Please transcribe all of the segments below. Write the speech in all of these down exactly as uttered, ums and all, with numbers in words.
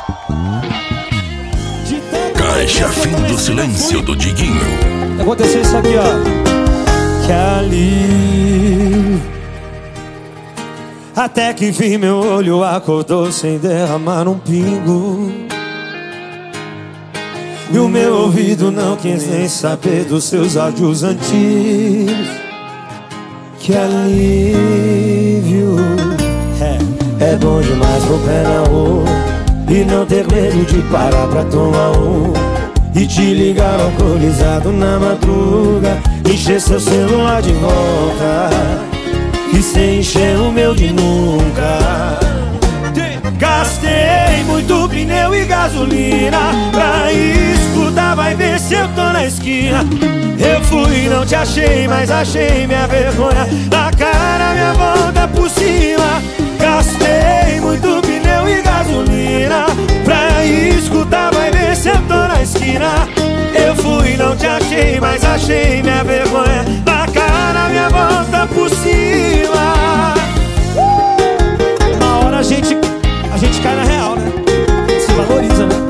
Caixa Fim do Silêncio do Diguinho. Aconteceu isso aqui, ó. Que ali, até que enfim meu olho acordou sem derramar um pingo, e o meu ouvido não quis nem saber dos seus áudios antigos. Que alívio, é, é bom demais pôr pé na rua e não ter medo de parar pra tomar um, e te ligar alcoolizado na madruga, encher seu celular de volta e sem encher o meu de nunca. Gastei muito pneu e gasolina pra escutar, vai ver se eu tô na esquina. Eu fui, não te achei, mas achei minha vergonha na cara, minha volta por cima. Gastei muito pneu e gasolina pra escutar, vai ver se eu tô na esquina. Eu fui, não te achei, mas achei minha vergonha na cara, minha volta por cima. Na hora a gente, a gente cai na real, né? Se valoriza, né?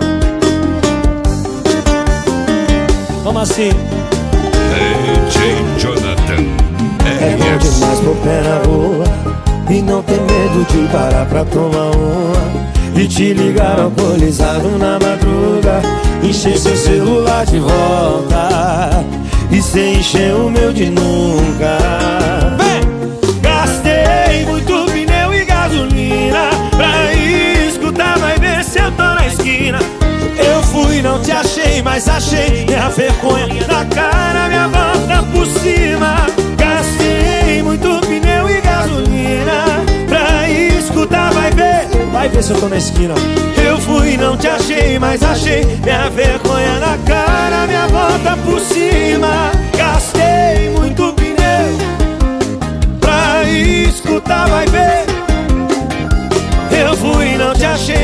Vamos assim. D J Jonathan. É bom demais pôr pé na rua e não ter medo de parar pra tomar uma, e te ligar alcoolizado na madruga, encher seu celular de volta e sem encher o meu de nunca. Vem! Gastei muito pneu e gasolina pra escutar, vai ver se eu tô na esquina. Eu fui, não te achei, mas achei minha vergonha na cara, minha volta por cima. Gastei muito pneu e gasolina pra escutar, vai ver, vai ver se eu tô na esquina. Eu fui, não te achei, mas achei minha vergonha na cara, minha volta por cima. Gastei muito pneu pra escutar, vai ver. Eu fui, não te achei,